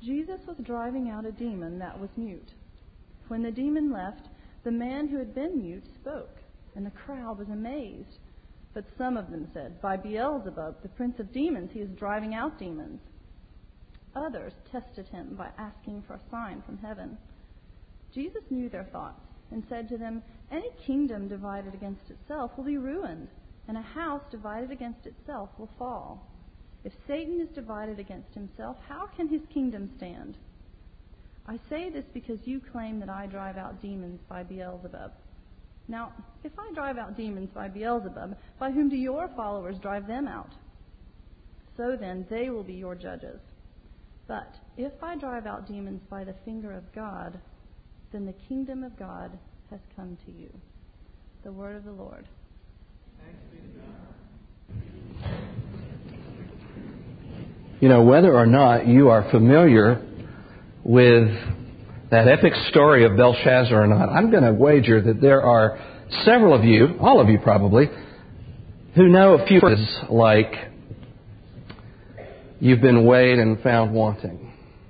Jesus was driving out a demon that was mute. When the demon left, the man who had been mute spoke, and the crowd was amazed. But some of them said, "By Beelzebub, the prince of demons, he is driving out demons." Others tested him by asking for a sign from heaven. Jesus knew their thoughts and said to them, "Any kingdom divided against itself will be ruined, and a house divided against itself will fall. If Satan is divided against himself, how can his kingdom stand? I say this because you claim that I drive out demons by Beelzebub. Now, if I drive out demons by Beelzebub, by whom do your followers drive them out? So then, they will be your judges. But if I drive out demons by the finger of God, then the kingdom of God has come to you." The word of the Lord. Thanks be to God. Whether or not you are familiar with that epic story of Belshazzar or not, I'm going to wager that there are several of you, all of you probably, who know a few phrases like, "You've been weighed and found wanting,"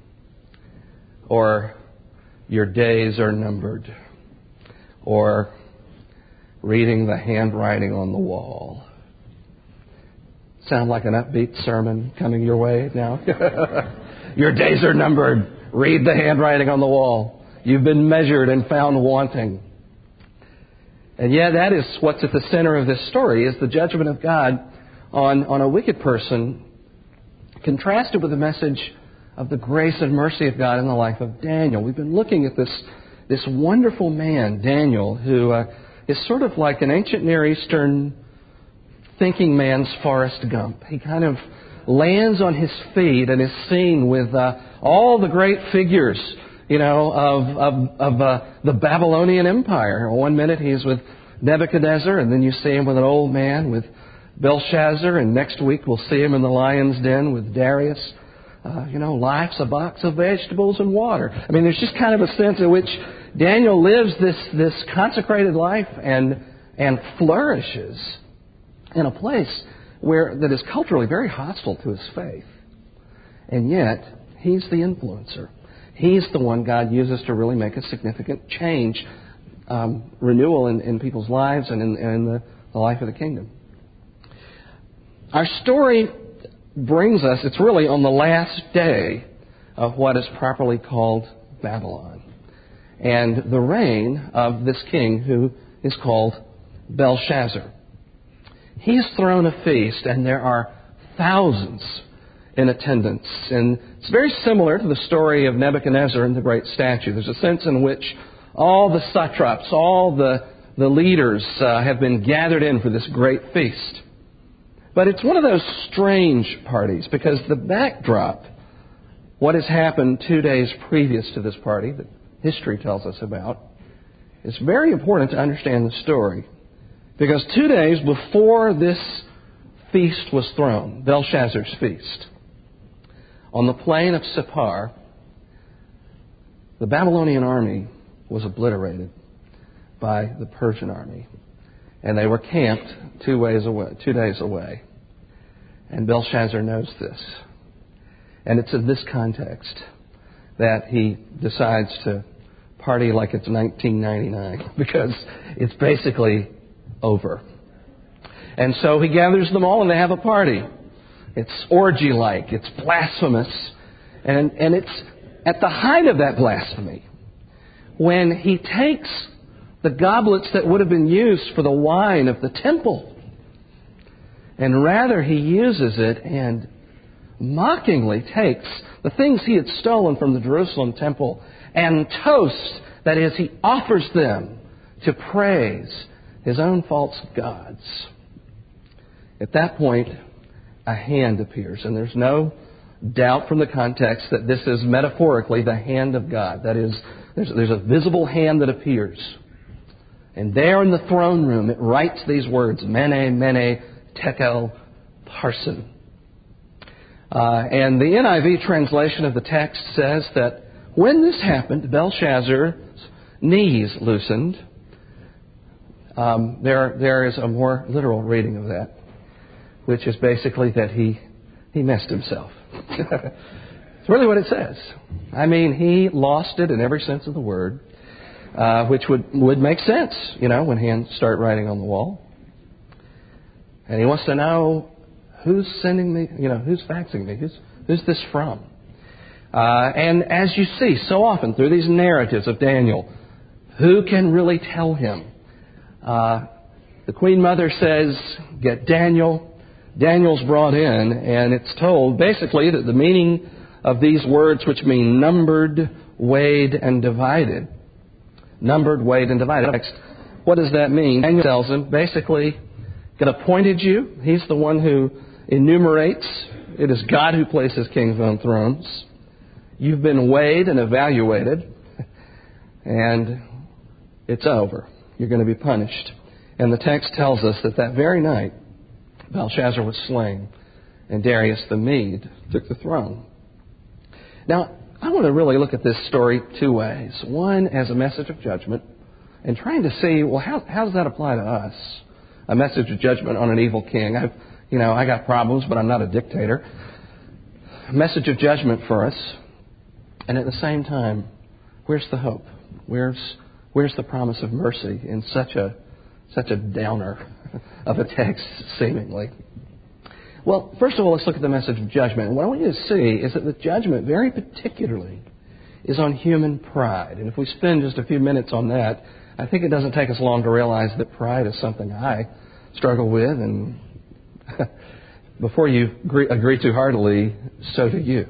or "Your days are numbered," or "Reading the handwriting on the wall." Sound like an upbeat sermon coming your way now? Your days are numbered. Read the handwriting on the wall. You've been measured and found wanting. And yet that is what's at the center of this story, is the judgment of God on a wicked person, contrasted with the message of the grace and mercy of God in the life of Daniel. We've been looking at this wonderful man, Daniel, who is sort of like an ancient Near Eastern thinking man's Forrest Gump. He kind of lands on his feet and is seen with all the great figures, of the Babylonian Empire. One minute he's with Nebuchadnezzar, and then you see him with an old man with Belshazzar, and next week we'll see him in the lion's den with Darius. Life's a box of vegetables and water. I mean, there's just kind of a sense in which Daniel lives this consecrated life and flourishes in a place that is culturally very hostile to his faith. And yet, he's the influencer. He's the one God uses to really make a significant change, renewal in people's lives and in the life of the kingdom. Our story brings us, it's really on the last day of what is properly called Babylon, and the reign of this king who is called Belshazzar. He's thrown a feast, and there are thousands in attendance. And it's very similar to the story of Nebuchadnezzar and the great statue. There's a sense in which all the satraps, all the leaders have been gathered in for this great feast. But it's one of those strange parties, because the backdrop, what has happened 2 days previous to this party that history tells us about, is very important to understand the story. Because 2 days before this feast was thrown, Belshazzar's feast, on the plain of Sippar, the Babylonian army was obliterated by the Persian army. And they were camped 2 days away. And Belshazzar knows this. And it's in this context that he decides to party like it's 1999, because it's basically over. And so he gathers them all and they have a party. It's orgy-like. It's blasphemous. And it's at the height of that blasphemy when he takes the goblets that would have been used for the wine of the temple, and rather he uses it and mockingly takes the things he had stolen from the Jerusalem temple and toasts, that is, he offers them to praise his own false gods. At that point, a hand appears, and there's no doubt from the context that this is metaphorically the hand of God. That is, there's a visible hand that appears. And there in the throne room, it writes these words, Mene, Mene, Tekel, Parsin. And the NIV translation of the text says that when this happened, Belshazzar's knees loosened. There is a more literal reading of that, which is basically that he messed himself. It's really what it says. I mean, he lost it in every sense of the word, which would make sense, when hands start writing on the wall. And he wants to know who's sending me, who's faxing me, who's this from? And as you see so often through these narratives of Daniel, who can really tell him? The Queen Mother says, get Daniel. Daniel's brought in, and it's told basically that the meaning of these words, which mean numbered, weighed, and divided. Numbered, weighed, and divided. Next, what does that mean? Daniel tells him, basically, God appointed you. He's the one who enumerates. It is God who places kings on thrones. You've been weighed and evaluated, and it's over. You're going to be punished. And the text tells us that very night, Belshazzar was slain, and Darius the Mede took the throne. Now, I want to really look at this story two ways. One, as a message of judgment, and trying to see, well, how does that apply to us? A message of judgment on an evil king. I got problems, but I'm not a dictator. A message of judgment for us. And at the same time, where's the hope? Where's the promise of mercy in such a downer of a text, seemingly? Well, first of all, let's look at the message of judgment. And what I want you to see is that the judgment, very particularly, is on human pride. And if we spend just a few minutes on that, I think it doesn't take us long to realize that pride is something I struggle with. And before you agree too heartily, so do you.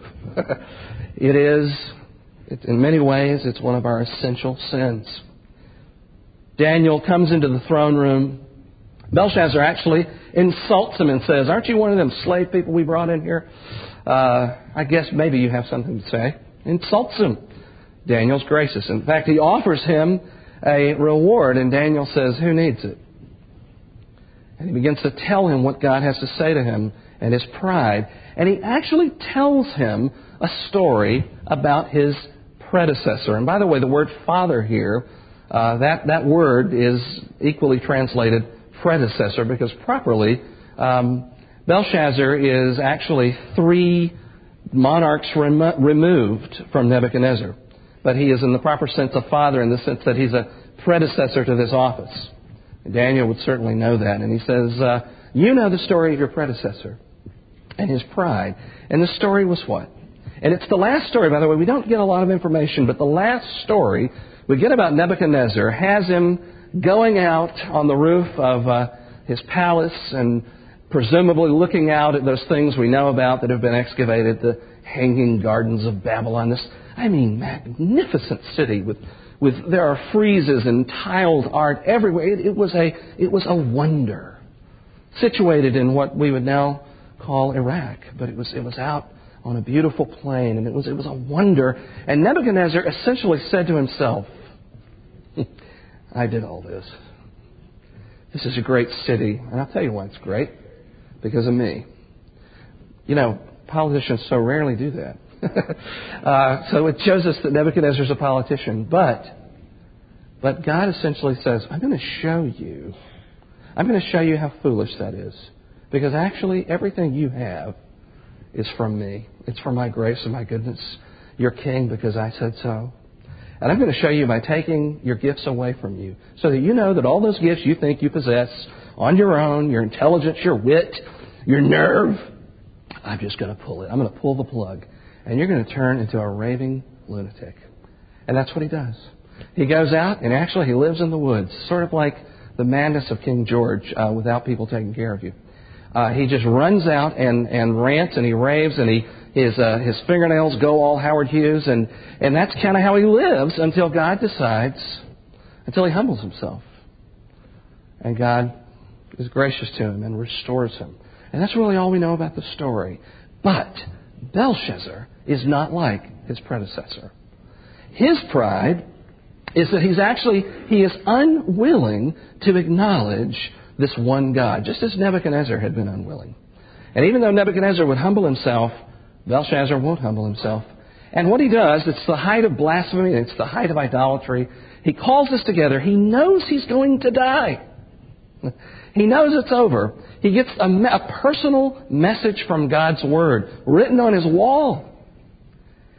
In many ways, it's one of our essential sins. Daniel comes into the throne room. Belshazzar actually insults him and says, aren't you one of them slave people we brought in here? I guess maybe you have something to say. Insults him. Daniel's gracious. In fact, he offers him a reward, and Daniel says, who needs it? And he begins to tell him what God has to say to him and his pride. And he actually tells him a story about his predecessor. And by the way, the word father here, that word is equally translated predecessor, because properly, Belshazzar is actually 3 monarchs removed from Nebuchadnezzar. But he is in the proper sense a father, in the sense that he's a predecessor to this office. And Daniel would certainly know that. And he says, you know the story of your predecessor and his pride. And the story was what? And it's the last story, by the way. We don't get a lot of information, but the last story we get about Nebuchadnezzar has him going out on the roof of his palace and presumably looking out at those things we know about that have been excavated, the Hanging Gardens of Babylon. This, magnificent city with there are friezes and tiled art everywhere. It was a wonder, situated in what we would now call Iraq, but it was out on a beautiful plain, and it was a wonder. And Nebuchadnezzar essentially said to himself, I did all this. This is a great city, and I'll tell you why it's great. Because of me. Politicians so rarely do that. So it shows us that Nebuchadnezzar's a politician. But God essentially says, I'm going to show you how foolish that is. Because actually everything you have is from me. It's from my grace and my goodness. You're king because I said so. And I'm going to show you by taking your gifts away from you, so that you know that all those gifts you think you possess on your own, your intelligence, your wit, your nerve, I'm just going to pull it. I'm going to pull the plug. And you're going to turn into a raving lunatic. And that's what he does. He goes out and actually he lives in the woods, sort of like the madness of King George without people taking care of you. He just runs out and rants and he raves, and his fingernails go all Howard Hughes, and that's kind of how he lives until God decides, until he humbles himself. And God is gracious to him and restores him. And that's really all we know about the story. But Belshazzar is not like his predecessor. His pride is that he is unwilling to acknowledge this one God, just as Nebuchadnezzar had been unwilling. And even though Nebuchadnezzar would humble himself, Belshazzar won't humble himself. And what he does, it's the height of blasphemy, it's the height of idolatry. He calls us together. He knows he's going to die. He knows it's over. He gets a personal message from God's Word written on his wall.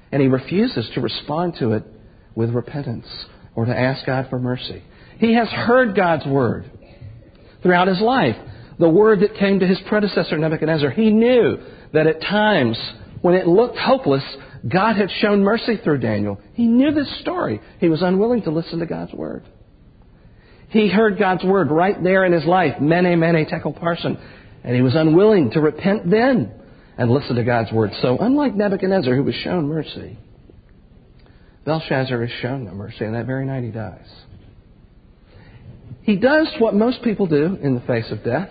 And he refuses to respond to it with repentance or to ask God for mercy. He has heard God's word throughout his life. The word that came to his predecessor, Nebuchadnezzar. He knew that at times when it looked hopeless, God had shown mercy through Daniel. He knew this story. He was unwilling to listen to God's word. He heard God's word right there in his life, Mene, Mene, Tekel, Parsin. And he was unwilling to repent then and listen to God's word. So unlike Nebuchadnezzar, who was shown mercy, Belshazzar is shown no mercy, and that very night he dies. He does what most people do in the face of death.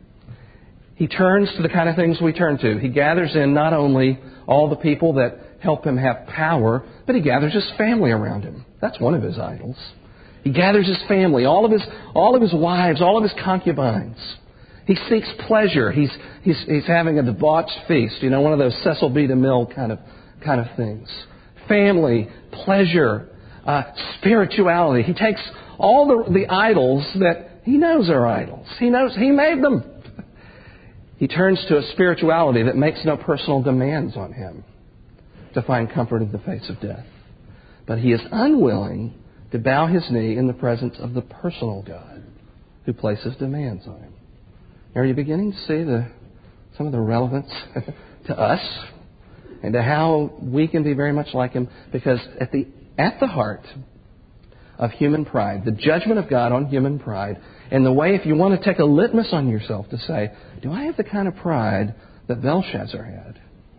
He turns to the kind of things we turn to. He gathers in not only all the people that help him have power, but he gathers his family around him. That's one of his idols. He gathers his family, all of his wives, all of his concubines. He seeks pleasure. He's having a debauched feast, one of those Cecil B. DeMille kind of things. Family, pleasure, spirituality. He takes all the idols that he knows are idols. He knows he made them. He turns to a spirituality that makes no personal demands on him to find comfort in the face of death. But he is unwilling to bow his knee in the presence of the personal God who places demands on him. Are you beginning to see some of the relevance to us and to how we can be very much like him? Because at the heart of human pride, the judgment of God on human pride, and the way, if you want to take a litmus on yourself to say, do I have the kind of pride that Belshazzar had?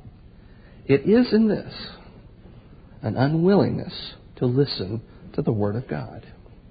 It is in this, an unwillingness to listen to the Word of God.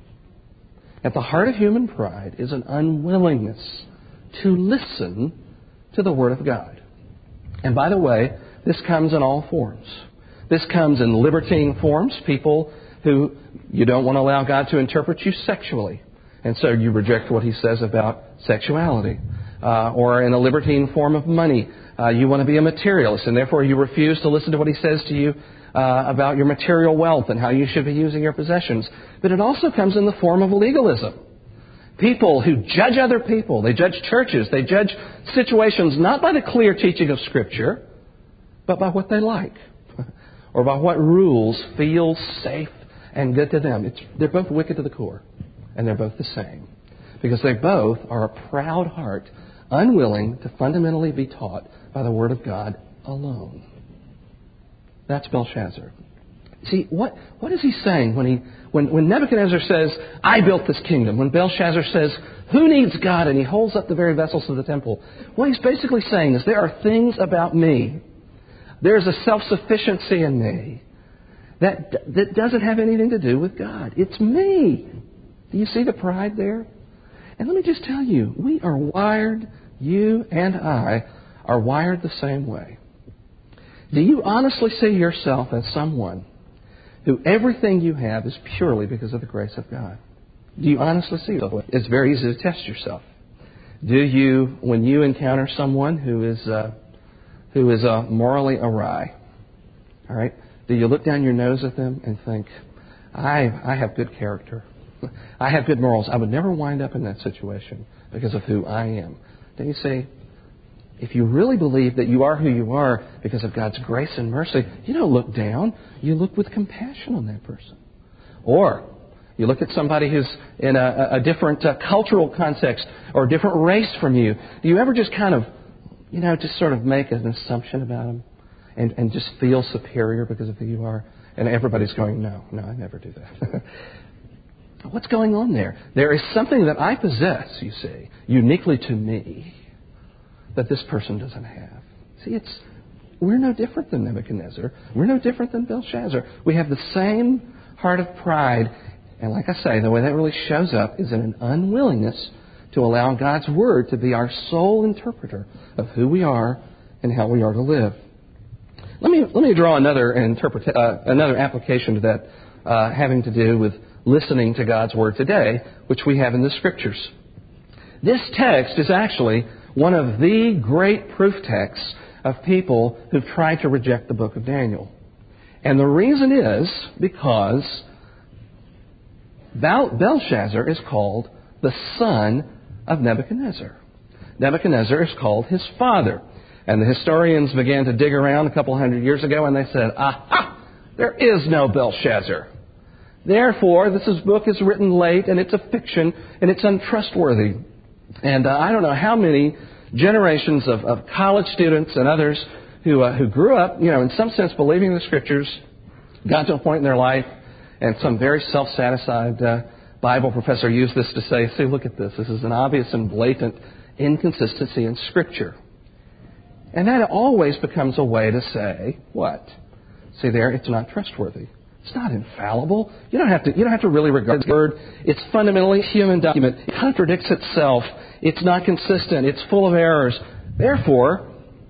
At the heart of human pride is an unwillingness to listen to the Word of God. And by the way, this comes in all forms. This comes in libertine forms, people who you don't want to allow God to interpret you sexually. And so you reject what He says about sexuality. Or in a libertine form of money, you want to be a materialist, and therefore you refuse to listen to what He says to you about your material wealth and how you should be using your possessions. But it also comes in the form of legalism. People who judge other people, they judge churches, they judge situations not by the clear teaching of Scripture, but by what they like, or by what rules feel safe and good to them. They're both wicked to the core, and they're both the same. Because they both are a proud heart, unwilling to fundamentally be taught by the Word of God alone. That's Belshazzar. See, what is he saying when Nebuchadnezzar says, I built this kingdom? When Belshazzar says, who needs God? And he holds up the very vessels of the temple. What he's basically saying is, there are things about me. There's a self-sufficiency in me that doesn't have anything to do with God. It's me. Do you see the pride there? And let me just tell you, we are wired, you and I are wired the same way. Do you honestly see yourself as someone who everything you have is purely because of the grace of God? Do you honestly see yourself? It's very easy to test yourself. Do you, when you encounter someone who is morally awry, all right, do you look down your nose at them and think, I have good character. I have good morals. I would never wind up in that situation because of who I am. Then you say, if you really believe that you are who you are because of God's grace and mercy, you don't look down. You look with compassion on that person. Or you look at somebody who's in a different cultural context or a different race from you. Do you ever just kind of, just sort of make an assumption about them and just feel superior because of who you are? And everybody's going, no, I never do that. What's going on there? There is something that I possess, you see, uniquely to me, that this person doesn't have. See, we're no different than Nebuchadnezzar. We're no different than Belshazzar. We have the same heart of pride. And like I say, the way that really shows up is in an unwillingness to allow God's Word to be our sole interpreter of who we are and how we are to live. Let me draw another application to that having to do with listening to God's Word today, which we have in the Scriptures. This text is actually one of the great proof texts of people who've tried to reject the book of Daniel. And the reason is because Belshazzar is called the son of Nebuchadnezzar. Nebuchadnezzar is called his father. And the historians began to dig around a couple hundred years ago and they said, aha! There is no Belshazzar. Therefore, this book is written late, and it's a fiction, and it's untrustworthy. And I don't know how many generations of college students and others who grew up, in some sense believing the Scriptures, got to a point in their life, and some very self-satisfied Bible professor used this to say, see, look at this. This is an obvious and blatant inconsistency in Scripture. And that always becomes a way to say, what? See there, it's not trustworthy. It's not infallible. You don't have to really regard the Word. It's fundamentally a human document. It contradicts itself. It's not consistent. It's full of errors. Therefore,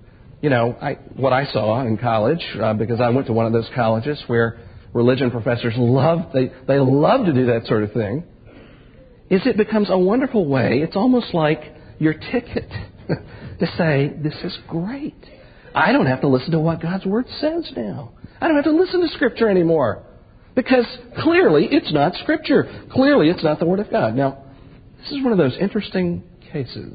what I saw in college, because I went to one of those colleges where religion professors love to do that sort of thing, is it becomes a wonderful way. It's almost like your ticket to say, this is great. I don't have to listen to what God's Word says now. I don't have to listen to Scripture anymore. Because clearly it's not Scripture. Clearly it's not the Word of God. Now, this is one of those interesting cases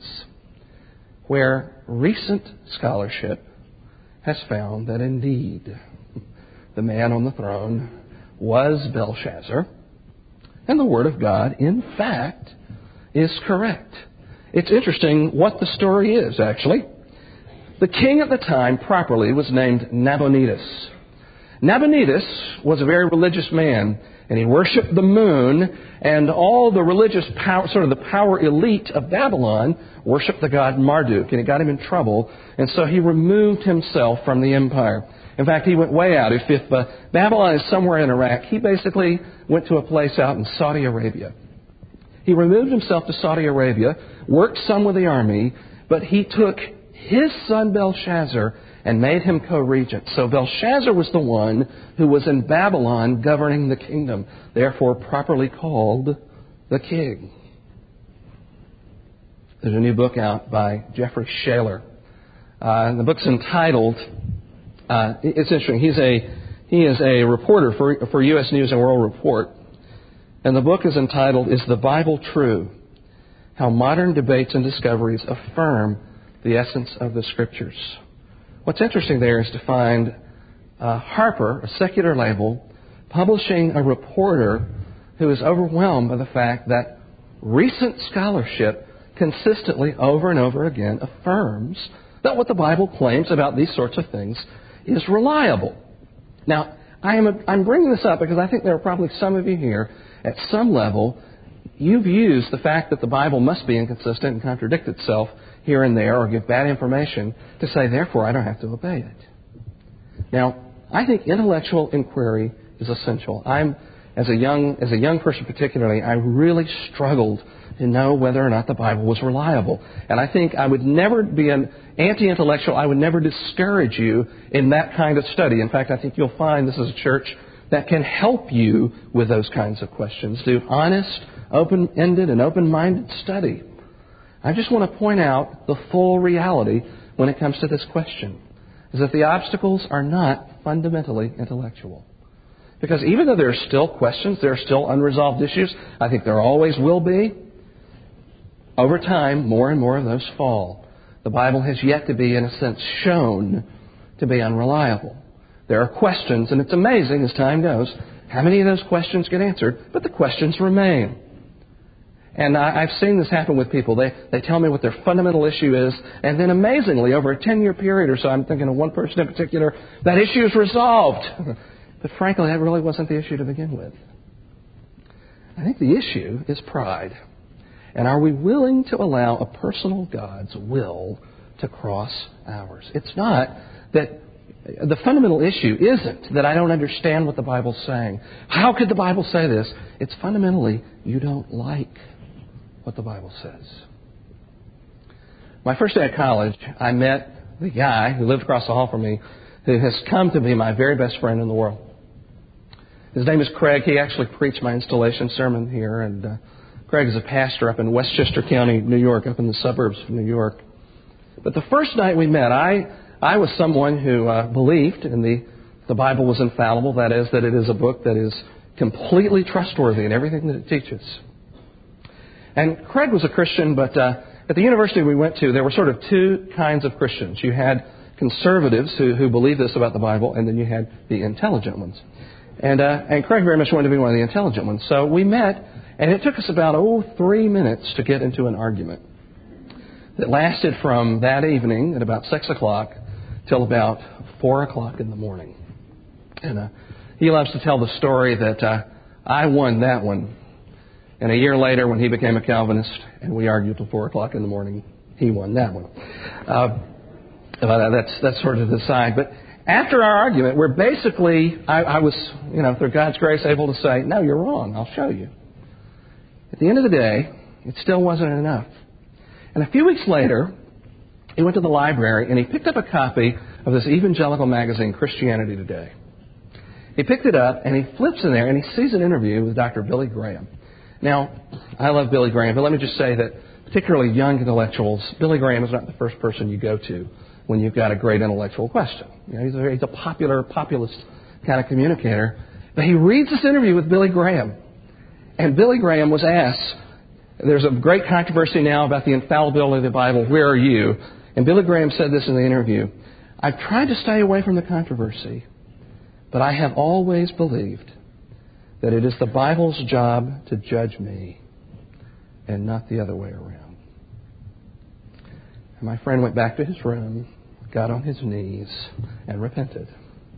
where recent scholarship has found that indeed the man on the throne was Belshazzar, and the Word of God, in fact, is correct. It's interesting what the story is, actually. The king at the time properly was named Nabonidus. Nabonidus was a very religious man, and he worshipped the moon, and all the religious power, sort of the power elite of Babylon, worshipped the god Marduk, and it got him in trouble, and so he removed himself from the empire. In fact, he went way out. If Babylon is somewhere in Iraq, he basically went to a place out in Saudi Arabia. He removed himself to Saudi Arabia, worked some with the army, but he took his son Belshazzar and made him co-regent. So Belshazzar was the one who was in Babylon governing the kingdom, therefore properly called the king. There's a new book out by Jeffrey Shaler. The book's entitled, it's interesting, he is a reporter for U.S. News and World Report, and the book is entitled, Is the Bible True? How Modern Debates and Discoveries Affirm the Essence of the Scriptures. What's interesting there is to find Harper, a secular label, publishing a reporter who is overwhelmed by the fact that recent scholarship consistently over and over again affirms that what the Bible claims about these sorts of things is reliable. Now, I'm bringing this up because I think there are probably some of you here, at some level, you've used the fact that the Bible must be inconsistent and contradict itself here and there or give bad information to say, therefore, I don't have to obey it. Now, I think intellectual inquiry is essential. As a young person particularly, I really struggled to know whether or not the Bible was reliable. And I think I would never be an anti-intellectual. I would never discourage you in that kind of study. In fact, I think you'll find this is a church that can help you with those kinds of questions. Do honest, open-ended, and open-minded study. I just want to point out the full reality when it comes to this question, is that the obstacles are not fundamentally intellectual. Because even though there are still questions, there are still unresolved issues, I think there always will be, over time, more and more of those fall. The Bible has yet to be, in a sense, shown to be unreliable. There are questions, and it's amazing as time goes, how many of those questions get answered, but the questions remain. And I've seen this happen with people. They tell me what their fundamental issue is, and then amazingly, over a 10-year period or so, I'm thinking of one person in particular, that issue is resolved. But frankly, that really wasn't the issue to begin with. I think the issue is pride. And are we willing to allow a personal God's will to cross ours? It's not that the fundamental issue isn't that I don't understand what the Bible's saying. How could the Bible say this? It's fundamentally you don't like what the Bible says. My first day at college, I met the guy who lived across the hall from me who has come to be my very best friend in the world. His name is Craig. He actually preached my installation sermon here, and Craig is a pastor up in Westchester County, New York, up in the suburbs of New York. But the first night we met, I was someone who believed in the Bible was infallible, that is, that it is a book that is completely trustworthy in everything that it teaches. And Craig was a Christian, but at the university we went to, there were sort of two kinds of Christians. You had conservatives who believe this about the Bible, and then you had the intelligent ones. And Craig very much wanted to be one of the intelligent ones. So we met, and it took us about 3 minutes to get into an argument that lasted from that evening at about 6 o'clock till about 4 o'clock in the morning. And he loves to tell the story that I won that one. And a year later, when he became a Calvinist and we argued till 4 o'clock in the morning, he won that one. That's sort of the side. But after our argument, we're basically, I was, through God's grace, able to say, no, you're wrong. I'll show you. At the end of the day, it still wasn't enough. And a few weeks later, he went to the library and he picked up a copy of this evangelical magazine, Christianity Today. He picked it up and he flips in there and he sees an interview with Dr. Billy Graham. Now, I love Billy Graham, but let me just say that particularly young intellectuals, Billy Graham is not the first person you go to when you've got a great intellectual question. He's a populist kind of communicator. But he reads this interview with Billy Graham. And Billy Graham was asked, there's a great controversy now about the infallibility of the Bible. Where are you? And Billy Graham said this in the interview. I've tried to stay away from the controversy, but I have always believed that it is the Bible's job to judge me and not the other way around. And my friend went back to his room, got on his knees, and repented.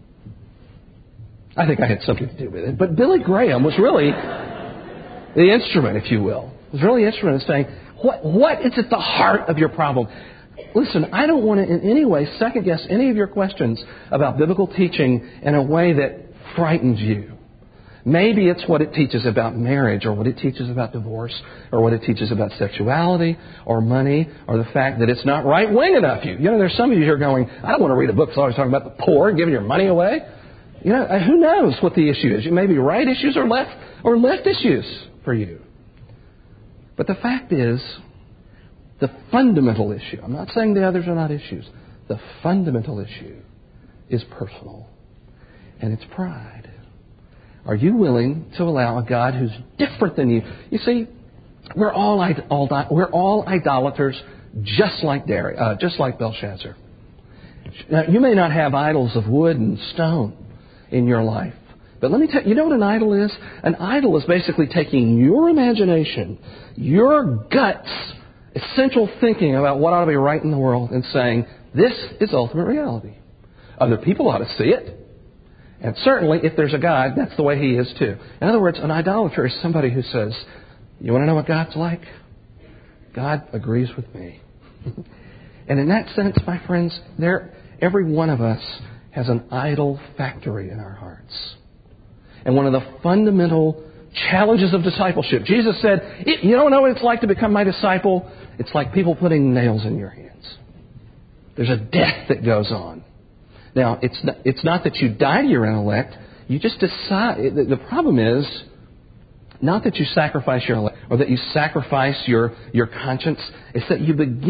I think I had something to do with it. But Billy Graham was really the instrument, if you will. Was really the instrument in saying, what is at the heart of your problem? Listen, I don't want to in any way second guess any of your questions about biblical teaching in a way that frightens you. Maybe it's what it teaches about marriage, or what it teaches about divorce, or what it teaches about sexuality, or money, or the fact that it's not right-wing enough. There's some of you who are going, I don't want to read a book that's always talking about the poor and giving your money away. Who knows what the issue is? It may be right issues or left issues for you. But the fact is, the fundamental issue, I'm not saying the others are not issues, the fundamental issue is personal, and it's pride. Are you willing to allow a God who's different than you? You see, we're all idolaters, just like Belshazzar. Now, you may not have idols of wood and stone in your life, but let me tell you, what an idol is? An idol is basically taking your imagination, your guts, essential thinking about what ought to be right in the world, and saying, this is ultimate reality. Other people ought to see it. And certainly, if there's a God, that's the way He is too. In other words, an idolater is somebody who says, you want to know what God's like? God agrees with me. And in that sense, my friends, every one of us has an idol factory in our hearts. And one of the fundamental challenges of discipleship, Jesus said, you don't know what it's like to become my disciple? It's like people putting nails in your hands. There's a death that goes on. Now, it's not that you die to your intellect. You just decide. The problem is not that you sacrifice your intellect or that you sacrifice your conscience. It's that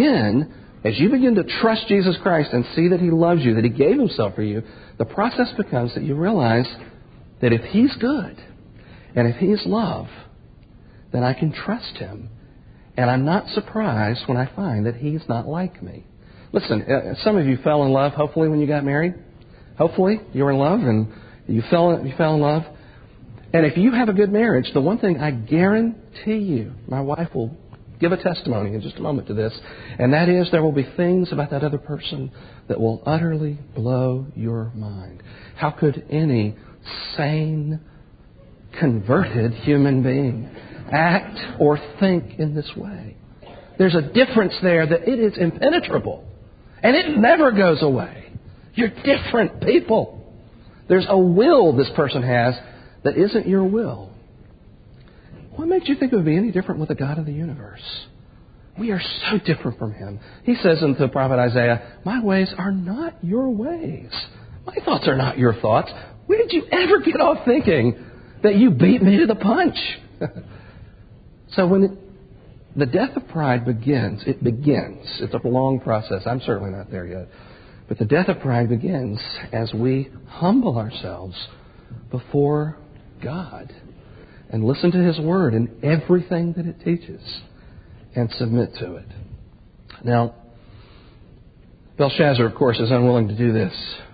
as you begin to trust Jesus Christ and see that He loves you, that He gave Himself for you, the process becomes that you realize that if He's good and if He's love, then I can trust Him. And I'm not surprised when I find that He's not like me. Listen, some of you fell in love, hopefully, when you got married. Hopefully, you were in love and you fell in love. And if you have a good marriage, the one thing I guarantee you, my wife will give a testimony in just a moment to this, and that is there will be things about that other person that will utterly blow your mind. How could any sane, converted human being act or think in this way? There's a difference there that it is impenetrable. And it never goes away. You're different people. There's a will this person has that isn't your will. What makes you think it would be any different with the God of the universe? We are so different from Him. He says in the prophet Isaiah, my ways are not your ways. My thoughts are not your thoughts. Where did you ever get off thinking that you beat me to the punch? So when the death of pride begins. It's a long process. I'm certainly not there yet. But the death of pride begins as we humble ourselves before God and listen to His Word and everything that it teaches and submit to it. Now, Belshazzar, of course, is unwilling to do this.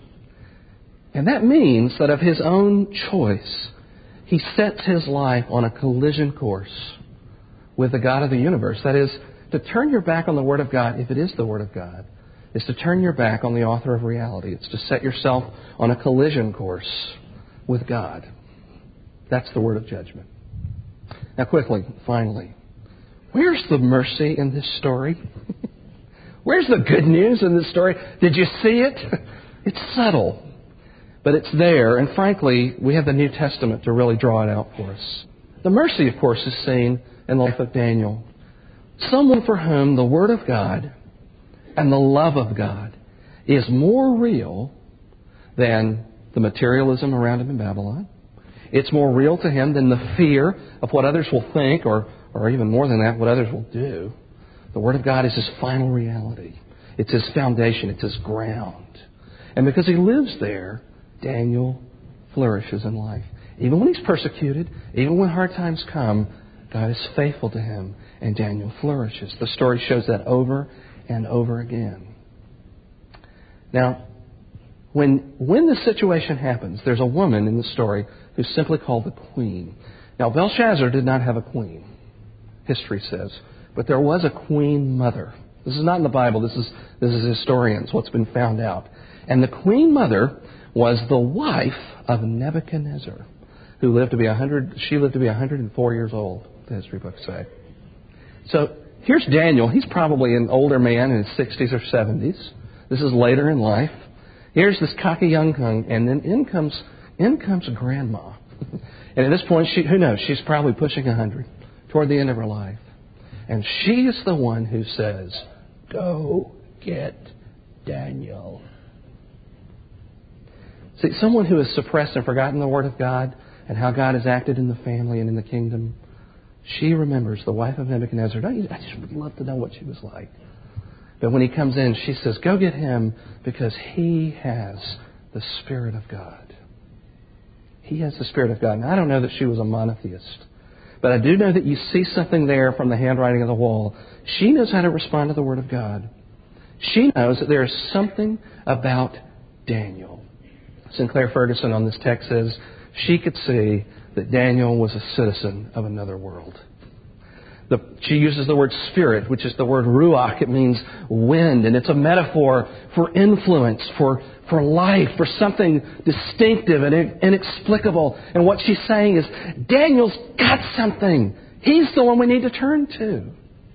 And that means that of his own choice, he sets his life on a collision course with the God of the universe. That is, to turn your back on the Word of God, if it is the Word of God, is to turn your back on the author of reality. It's to set yourself on a collision course with God. That's the word of judgment. Now quickly, finally, where's the mercy in this story? Where's the good news in this story? Did you see it? It's subtle, but it's there. And frankly, we have the New Testament to really draw it out for us. The mercy, of course, is seen in the life of Daniel. Someone for whom the Word of God and the love of God is more real than the materialism around him in Babylon. It's more real to him than the fear of what others will think, or even more than that, what others will do. The Word of God is his final reality. It's his foundation. It's his ground. And because he lives there, Daniel flourishes in life. Even when he's persecuted, even when hard times come, God is faithful to him, and Daniel flourishes. The story shows that over and over again. Now, when the situation happens, there's a woman in the story who's simply called the queen. Now, Belshazzar did not have a queen, history says, but there was a queen mother. This is not in the Bible. This is historians, what's been found out. And the queen mother was the wife of Nebuchadnezzar, who lived to be 104 years old, the history books say. So here's Daniel. He's probably an older man in his 60s or 70s. This is later in life. Here's this cocky young king, and then in comes grandma. And at this point, who knows? She's probably pushing 100, toward the end of her life. And she is the one who says, "Go get Daniel." See, someone who has suppressed and forgotten the Word of God and how God has acted in the family and in the kingdom, she remembers the wife of Nebuchadnezzar. I just would love to know what she was like. But when he comes in, she says, "Go get him because he has the Spirit of God." He has the Spirit of God. And I don't know that she was a monotheist, but I do know that you see something there from the handwriting of the wall. She knows how to respond to the Word of God. She knows that there is something about Daniel. Sinclair Ferguson on this text says she could see that Daniel was a citizen of another world. She uses the word spirit, which is the word ruach. It means wind, and it's a metaphor for influence, for life, for something distinctive and inexplicable. And what she's saying is, Daniel's got something. He's the one we need to turn to.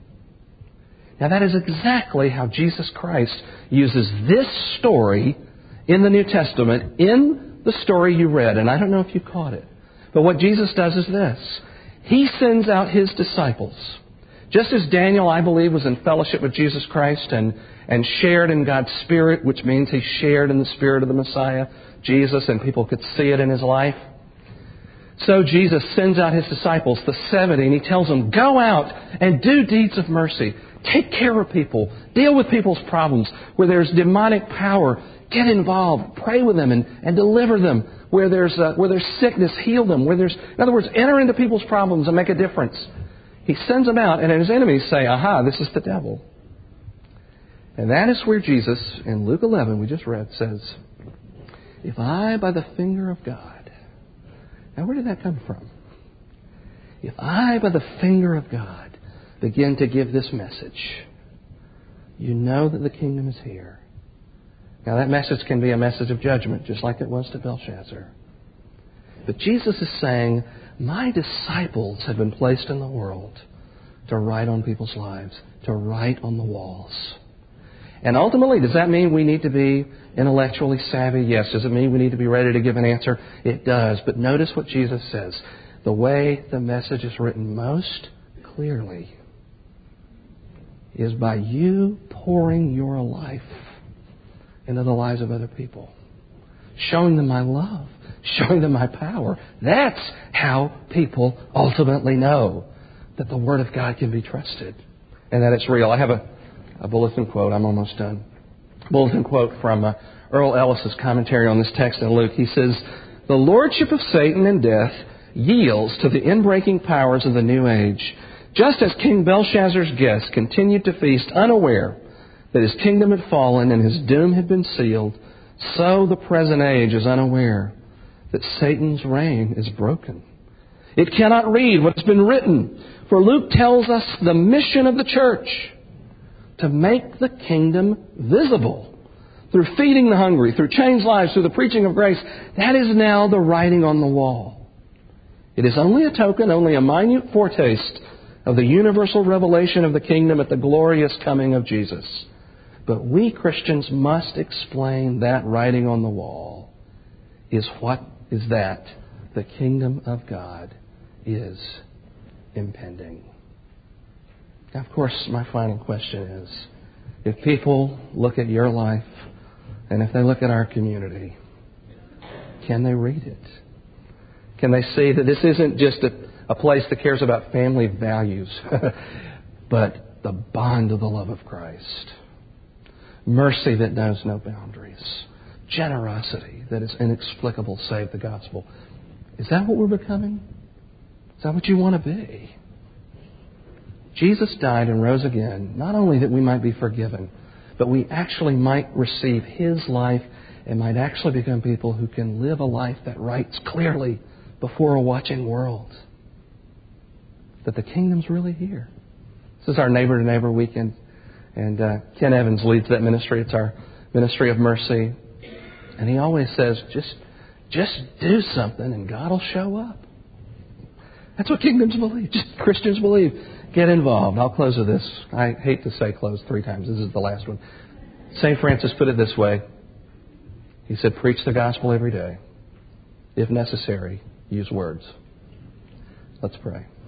Now that is exactly how Jesus Christ uses this story in the New Testament, in the story you read. And I don't know if you caught it. But what Jesus does is this. He sends out His disciples. Just as Daniel, I believe, was in fellowship with Jesus Christ and shared in God's Spirit, which means he shared in the Spirit of the Messiah, Jesus, and people could see it in his life. So Jesus sends out His disciples, the 70, and He tells them, go out and do deeds of mercy. Take care of people. Deal with people's problems. Where there's demonic power, get involved. Pray with them and deliver them. Where there's sickness, heal them. In other words, enter into people's problems and make a difference. He sends them out, and His enemies say, aha, this is the devil. And that is where Jesus, in Luke 11, we just read, says, if I, by the finger of God. Now, where did that come from? If I, by the finger of God, begin to give this message, you know that the kingdom is here. Now, that message can be a message of judgment, just like it was to Belshazzar. But Jesus is saying, my disciples have been placed in the world to write on people's lives, to write on the walls. And ultimately, does that mean we need to be intellectually savvy? Yes. Does it mean we need to be ready to give an answer? It does. But notice what Jesus says. The way the message is written most clearly is by you pouring your life into the lives of other people. Showing them my love. Showing them my power. That's how people ultimately know that the Word of God can be trusted and that it's real. I have a bulletin quote. I'm almost done. Bulletin quote from Earl Ellis's commentary on this text in Luke. He says, the lordship of Satan and death yields to the inbreaking powers of the new age, just as King Belshazzar's guests continued to feast unaware that his kingdom had fallen and his doom had been sealed, so the present age is unaware that Satan's reign is broken. It cannot read what's been written, for Luke tells us the mission of the church: to make the kingdom visible through feeding the hungry, through changed lives, through the preaching of grace. That is now the writing on the wall. It is only a token, only a minute foretaste of the universal revelation of the kingdom at the glorious coming of Jesus. But we Christians must explain that writing on the wall is what is that the kingdom of God is impending. Now, of course, my final question is, if people look at your life and if they look at our community, can they read it? Can they see that this isn't just a place that cares about family values, but the bond of the love of Christ? Mercy that knows no boundaries. Generosity that is inexplicable save the gospel. Is that what we're becoming? Is that what you want to be? Jesus died and rose again, not only that we might be forgiven, but we actually might receive His life and might actually become people who can live a life that writes clearly before a watching world that the kingdom's really here. This is our Neighbor to Neighbor weekend, and Ken Evans leads that ministry. It's our ministry of mercy, and he always says, just do something and God will show up. That's what kingdoms believe. Just Christians believe. Get involved. I'll close with this. I hate to say close 3 times. This is the last one. St. Francis put it this way. He said, preach the gospel every day. If necessary, use words. Let's pray.